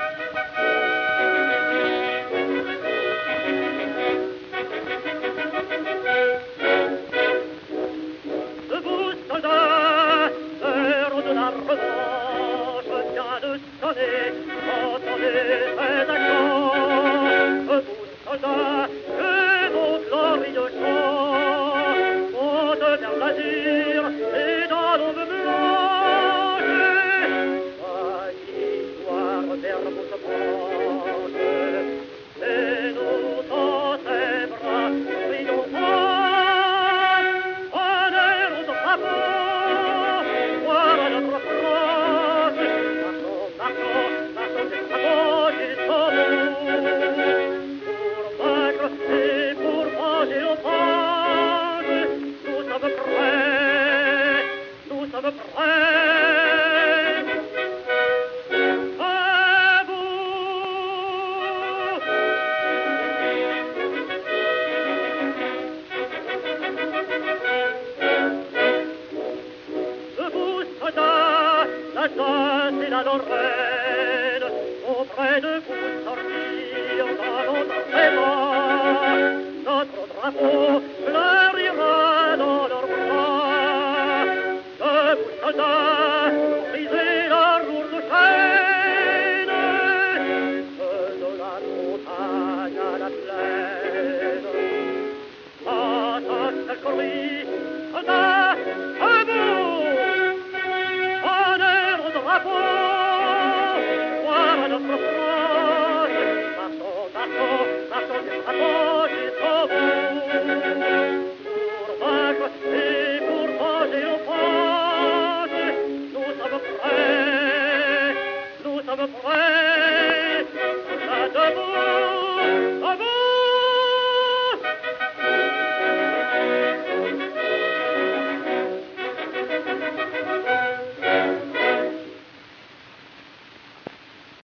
Debout, soldats, l'heure de la revanche vient de sonner, entendez ces accents. Debout, soldats, que vos glorieux chants montent vers l'azur et dans l'aube blanche. La victoire vers vous se penche, et nous dans ses bras triomphants. Voilà notre France, marchons, marchons des travaux jusqu'au bout. Pour vaincre et pour venger l'offense, nous sommes prêts, nous sommes prêts. À vous, soldats, l'Alsace et la Lorraine, auprès de vous sortir dans notre élan. Notre drapeau fleurira dans leurs bras. Debout, soldats, brisez la lourde chaîne, de la montagne à la plaine. Attaque, alcoolique, soldats, à vous! Honneur au drapeau, voilà notre France. Marchons, marchons, marchons des drapeaux jusqu'au bout. Pour vaincre et pour venger l'offense, nous sommes prêts, nous sommes prêts.